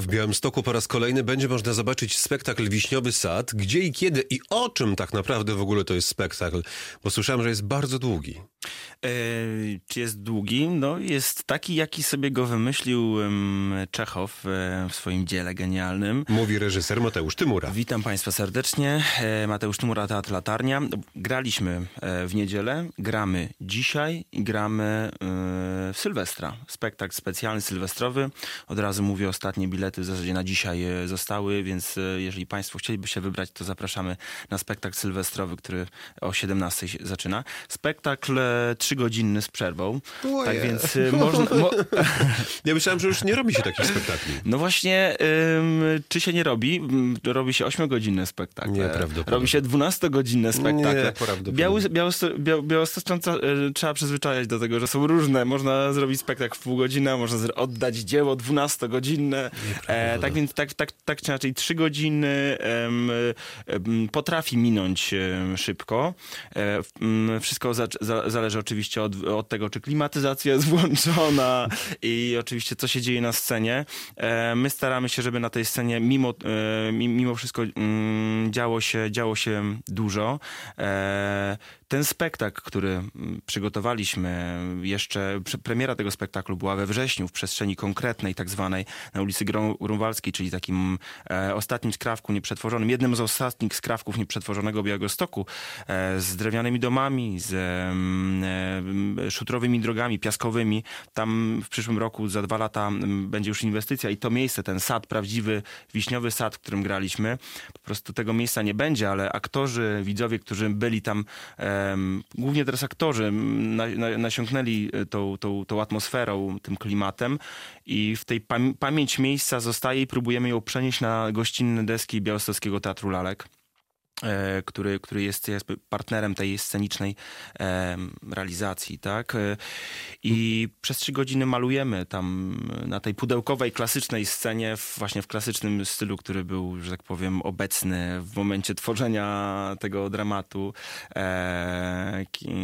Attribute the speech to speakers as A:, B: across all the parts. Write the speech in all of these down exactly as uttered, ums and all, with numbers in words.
A: W Białymstoku po raz kolejny będzie można zobaczyć spektakl Wiśniowy Sad. Gdzie i kiedy i o czym tak naprawdę w ogóle to jest spektakl? Bo słyszałem, że jest bardzo długi.
B: E, czy jest długi? No jest taki, jaki sobie go wymyślił um, Czechow e, w swoim dziele genialnym.
A: Mówi reżyser Mateusz Tymura.
B: Witam Państwa serdecznie. E, Mateusz Tymura, Teatr Latarnia. Graliśmy e, w niedzielę, gramy dzisiaj i gramy e, w Sylwestra. Spektakl specjalny, sylwestrowy. Od razu mówię, ostatnie bilety w zasadzie na dzisiaj e, zostały, więc e, jeżeli Państwo chcieliby się wybrać, to zapraszamy na spektakl sylwestrowy, który o siedemnastej się zaczyna. Spektakl trzygodzinny z przerwą.
A: Oje.
B: Tak więc y, można... Mo...
A: Ja myślałem, że już nie robi się takich spektakli.
B: No właśnie, ym, czy się nie robi? Robi się ośmiogodzinne spektakle.
A: Nieprawdopodobne.
B: Robi się dwunastogodzinne spektakle.
A: Nieprawdopodobne.
B: Biały, Białosto- Biał, Białostoczan y, trzeba przyzwyczajać do tego, że są różne. Można zrobić spektakl w pół godziny, a można oddać dzieło dwunastogodzinne. E, tak więc tak, tak, tak czy inaczej trzy godziny ym, ym, potrafi minąć ym, szybko. E, ym, wszystko za, za, zależy oczywiście od, od tego, czy klimatyzacja jest włączona i oczywiście co się dzieje na scenie. E, my staramy się, żeby na tej scenie mimo, e, mimo wszystko mm, działo się, działo się dużo. E, ten spektakl, który przygotowaliśmy, jeszcze premiera tego spektaklu była we wrześniu w przestrzeni konkretnej, tak zwanej, na ulicy Grunwaldzkiej, czyli takim e, ostatnim skrawku nieprzetworzonym, jednym z ostatnich skrawków nieprzetworzonego Białegostoku, e, z drewnianymi domami, z e, szutrowymi drogami piaskowymi. Tam w przyszłym roku, za dwa lata będzie już inwestycja i to miejsce, ten sad, prawdziwy wiśniowy sad, w którym graliśmy, po prostu tego miejsca nie będzie, ale aktorzy, widzowie, którzy byli tam, e, głównie teraz aktorzy, na, na, nasiąknęli tą, tą, tą atmosferą, tym klimatem i w tej pam- pamięć miejsca zostaje i próbujemy ją przenieść na gościnne deski Białostockiego Teatru Lalek, e, który, który jest jakby partnerem tej scenicznej e, realizacji, tak? E, I przez trzy godziny malujemy tam na tej pudełkowej, klasycznej scenie, w, właśnie w klasycznym stylu, który był, że tak powiem, obecny w momencie tworzenia tego dramatu e,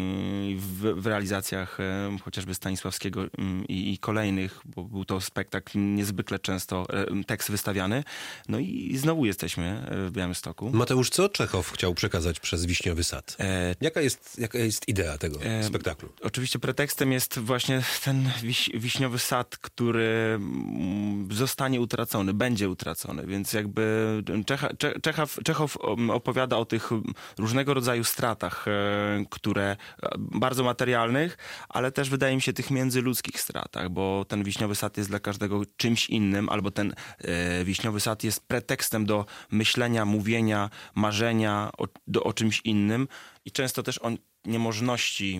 B: w, w realizacjach e, chociażby Stanisławskiego i, i kolejnych, bo był to spektakl niezwykle często e, tekst wystawiany. No i znowu jesteśmy w Białymstoku.
A: Mateusz, co Czechow chciał przekazać przez Wiśniowy Sad? E, jaka, jest, jaka jest idea tego e, spektaklu?
B: Oczywiście pretekstem jest właśnie ten wiś, wiśniowy sad, który zostanie utracony, będzie utracony, więc jakby Czecha, Czechow, Czechow opowiada o tych różnego rodzaju stratach, które bardzo materialnych, ale też wydaje mi się tych międzyludzkich stratach, bo ten wiśniowy sad jest dla każdego czymś innym, albo ten e, wiśniowy sad jest pretekstem do myślenia, mówienia, marzenia o, do, o czymś innym i często też o niemożności,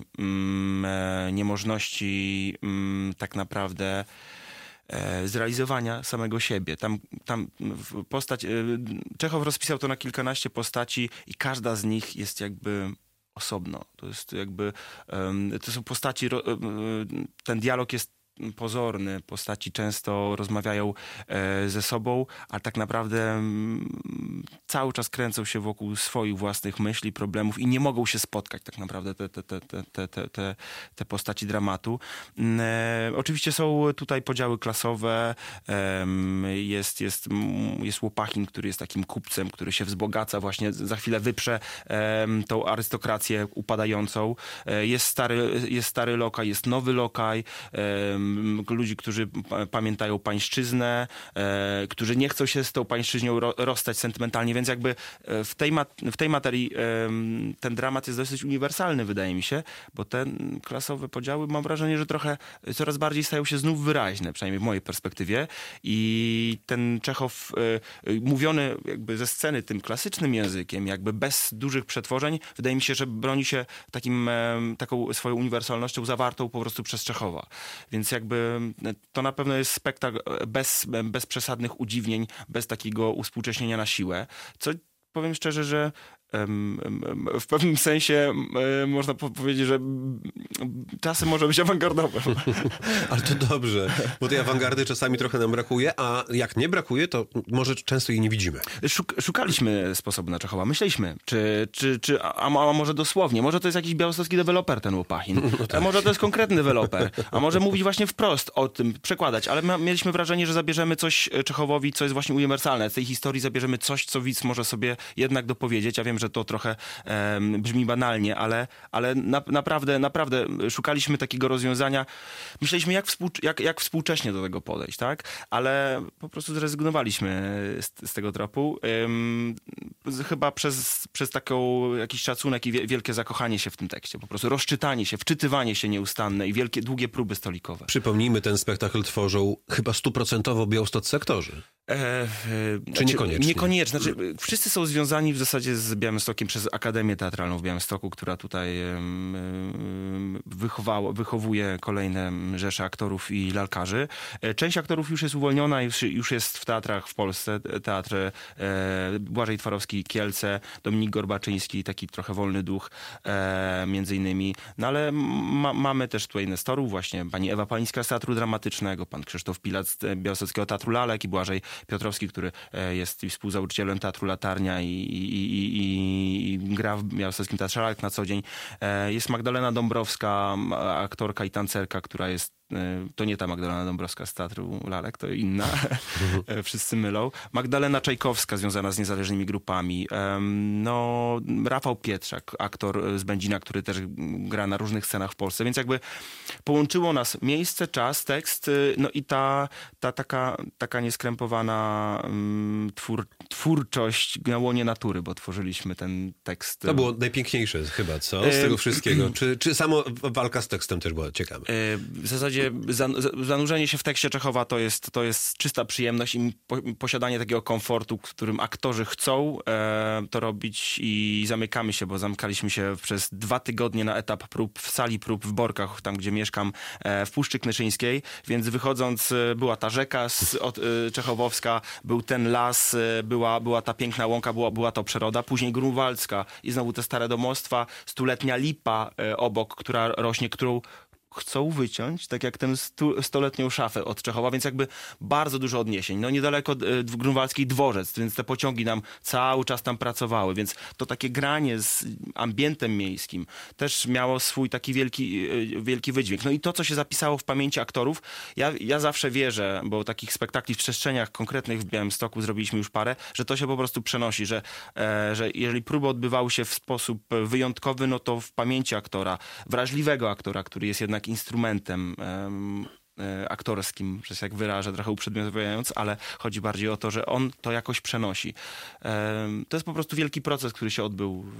B: mm, niemożności mm, tak naprawdę e, zrealizowania samego siebie. Tam, tam postać, e, Czechow rozpisał to na kilkanaście postaci i każda z nich jest jakby osobno. To jest jakby, um, to są postaci, um, ten dialog jest pozorny, postaci często rozmawiają e, ze sobą, a tak naprawdę m, cały czas kręcą się wokół swoich własnych myśli, problemów i nie mogą się spotkać tak naprawdę te, te, te, te, te, te, te postaci dramatu. E, oczywiście są tutaj podziały klasowe, e, jest, jest, jest Łopachin, który jest takim kupcem, który się wzbogaca, właśnie za chwilę wyprze e, tą arystokrację upadającą. E, jest, stary, jest stary lokaj, jest nowy lokaj, e, ludzi, którzy p- pamiętają pańszczyznę, e, którzy nie chcą się z tą pańszczyzną ro- rozstać sentymentalnie, więc jakby w tej, mat- w tej materii e, ten dramat jest dosyć uniwersalny, wydaje mi się, bo te klasowe podziały, mam wrażenie, że trochę coraz bardziej stają się znów wyraźne, przynajmniej w mojej perspektywie i ten Czechow e, mówiony jakby ze sceny tym klasycznym językiem, jakby bez dużych przetworzeń, wydaje mi się, że broni się takim, e, taką swoją uniwersalnością zawartą po prostu przez Czechowa. Więc jakby to na pewno jest spektakl bez, bez przesadnych udziwnień, bez takiego uspółcześnienia na siłę, co powiem szczerze, że em, em, w pewnym sensie em, można po- powiedzieć, że m, czasem może być awangardowym.
A: Ale to dobrze, bo tej awangardy czasami trochę nam brakuje, a jak nie brakuje, to może często jej nie widzimy.
B: Szuk- szukaliśmy sposobu na Czechowa. Myśleliśmy, czy, czy, czy a, a może dosłownie, może to jest jakiś białostocki deweloper ten Łopachin, a może to jest konkretny deweloper, a może mówić właśnie wprost o tym, przekładać, ale my mieliśmy wrażenie, że zabierzemy coś Czechowowi, co jest właśnie uniwersalne. Z tej historii zabierzemy coś, co widz może sobie jednak dopowiedzieć. Ja wiem, że to trochę em, brzmi banalnie, ale, ale na, naprawdę, naprawdę szukaliśmy takiego rozwiązania. Myśleliśmy, jak, współcz- jak, jak współcześnie do tego podejść, tak? Ale po prostu zrezygnowaliśmy z, z tego tropu. Ym, z- chyba przez, przez taką jakiś szacunek i wie, wielkie zakochanie się w tym tekście. Po prostu rozczytanie się, wczytywanie się nieustanne i wielkie, długie próby stolikowe.
A: Przypomnijmy, ten spektakl tworzą chyba stuprocentowo białostoccy aktorzy.
B: E, e, znaczy,
A: niekoniecznie?
B: Niekoniecznie. Znaczy, wszyscy są związani w zasadzie z Białymstokiem przez Akademię Teatralną w Białymstoku, która tutaj em, em, wychowało, wychowuje kolejne rzesze aktorów i lalkarzy. E, Część aktorów już jest uwolniona, już, już jest w teatrach w Polsce. Teatr e, Błażej Twarowski, Kielce, Dominik Gorbaczyński, taki trochę wolny duch e, między innymi. No ale ma, mamy też tutaj nestorów, właśnie pani Ewa Palińska z Teatru Dramatycznego, pan Krzysztof Pilat z Białostockiego Teatru Lalek i Błażej Piotrowski, który e, jest współzałożycielem Teatru Latarnia i, i, i, i, i gra w Białostockim Teatrze Lalek na co dzień. E, Jest Magdalena Dąbrowska, m, aktorka i tancerka, która jest e, to nie ta Magdalena Dąbrowska z Teatru Lalek, to inna. E, Wszyscy mylą. Magdalena Czajkowska związana z niezależnymi grupami. Em, No, Rafał Pietrzak, aktor z Będzina, który też gra na różnych scenach w Polsce, więc jakby połączyło nas miejsce, czas, tekst, y, no i ta, ta taka, taka nieskrępowana mm, twór, twórczość na łonie natury, bo tworzyliśmy ten tekst.
A: To było najpiękniejsze chyba, co? Z tego wszystkiego. Czy, czy samo walka z tekstem też była ciekawa?
B: Y, W zasadzie zan- z- zanurzenie się w tekście Czechowa to jest, to jest czysta przyjemność i po, posiadanie takiego komfortu, w którym aktorzy chcą e, to robić i zamykamy się, bo zamykaliśmy się przez dwa tygodnie na etap prób w sali prób w Borkach, tam gdzie mieszkam, e, w Puszczy Knyszyńskiej, więc wychodząc e, była ta rzeka z, od, e, czechowowska, był ten las, e, była, była ta piękna łąka, była, była to przyroda, później Grunwaldzka i znowu te stare domostwa, stuletnia lipa e, obok, która rośnie, którą chcą wyciąć, tak jak tę stu, stoletnią szafę od Czechowa, więc jakby bardzo dużo odniesień. No niedaleko e, w Grunwaldzkiej dworzec, więc te pociągi nam cały czas tam pracowały, więc to takie granie z ambientem miejskim też miało swój taki wielki, e, wielki wydźwięk. No i to, co się zapisało w pamięci aktorów, ja, ja zawsze wierzę, bo takich spektakli w przestrzeniach konkretnych w Białymstoku zrobiliśmy już parę, że to się po prostu przenosi, że, e, że jeżeli próby odbywały się w sposób wyjątkowy, no to w pamięci aktora, wrażliwego aktora, który jest jednak instrumentem em, e, aktorskim, że się jak wyrażę, trochę uprzedmiotawiając, ale chodzi bardziej o to, że on to jakoś przenosi. Em, to jest po prostu wielki proces, który się odbył w,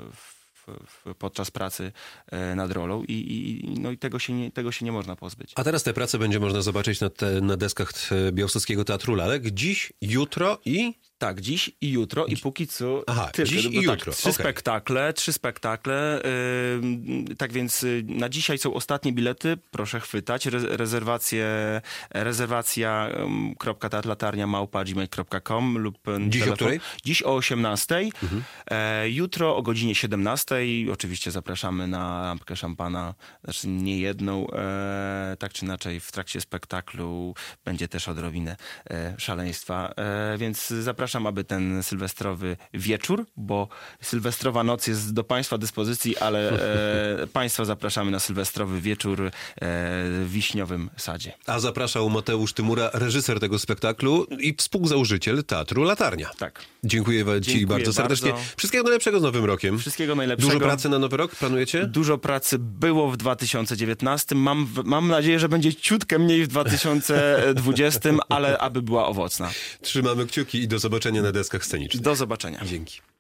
B: w, w, podczas pracy e, nad rolą i, i, no i tego, się nie, tego się nie można pozbyć.
A: A teraz te prace będzie można zobaczyć na, te, na deskach e, Białostockiego Teatru Lalek dziś, jutro i...
B: Tak, dziś i jutro i póki co
A: Aha,
B: tylko.
A: dziś
B: No
A: i
B: bo
A: jutro,
B: Tak, trzy
A: okej.
B: spektakle, trzy spektakle. Yy, tak więc y, na dzisiaj są ostatnie bilety, proszę chwytać. Re rezerwacje, rezerwacja um, kropka teatrlatarnia małpa gmail kropka com lub
A: Dziś
B: telefon.
A: o której?
B: Dziś o osiemnastej.
A: Mhm.
B: E, jutro o godzinie siedemnastej. Oczywiście zapraszamy na lampkę szampana, znaczy nie jedną, e, tak czy inaczej w trakcie spektaklu będzie też odrobinę e, szaleństwa, e, więc zapraszam, aby ten sylwestrowy wieczór, bo sylwestrowa noc jest do Państwa dyspozycji, ale e, Państwa zapraszamy na sylwestrowy wieczór e, w Wiśniowym Sadzie.
A: A zapraszał Mateusz Tymura, reżyser tego spektaklu i współzałożyciel Teatru Latarnia.
B: Tak.
A: Dziękuję Ci
B: Dziękuję
A: bardzo serdecznie.
B: bardzo.
A: Wszystkiego najlepszego z Nowym Rokiem.
B: Wszystkiego najlepszego.
A: Dużo pracy na Nowy Rok planujecie?
B: Dużo pracy było w dwa tysiące dziewiętnastym. Mam, w- mam nadzieję, że będzie ciutkę mniej w dwa tysiące dwudziestym, ale aby była owocna.
A: Trzymamy kciuki i do zobaczenia na deskach scenicznych.
B: Do zobaczenia.
A: Dzięki.